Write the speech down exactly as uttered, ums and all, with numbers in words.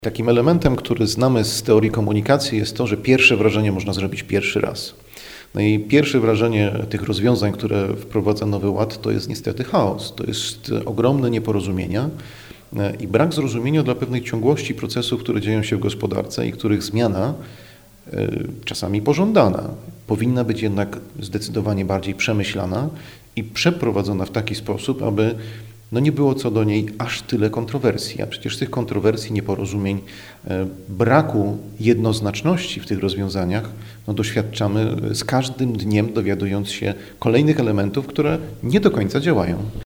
Takim elementem, który znamy z teorii komunikacji, jest to, że pierwsze wrażenie można zrobić pierwszy raz. No i pierwsze wrażenie tych rozwiązań, które wprowadza Nowy Ład, to jest niestety chaos. To jest ogromne nieporozumienia i brak zrozumienia dla pewnej ciągłości procesów, które dzieją się w gospodarce i których zmiana, czasami pożądana, powinna być jednak zdecydowanie bardziej przemyślana i przeprowadzona w taki sposób, aby no nie było co do niej aż tyle kontrowersji, a przecież tych kontrowersji, nieporozumień, braku jednoznaczności w tych rozwiązaniach no doświadczamy z każdym dniem, dowiadując się kolejnych elementów, które nie do końca działają.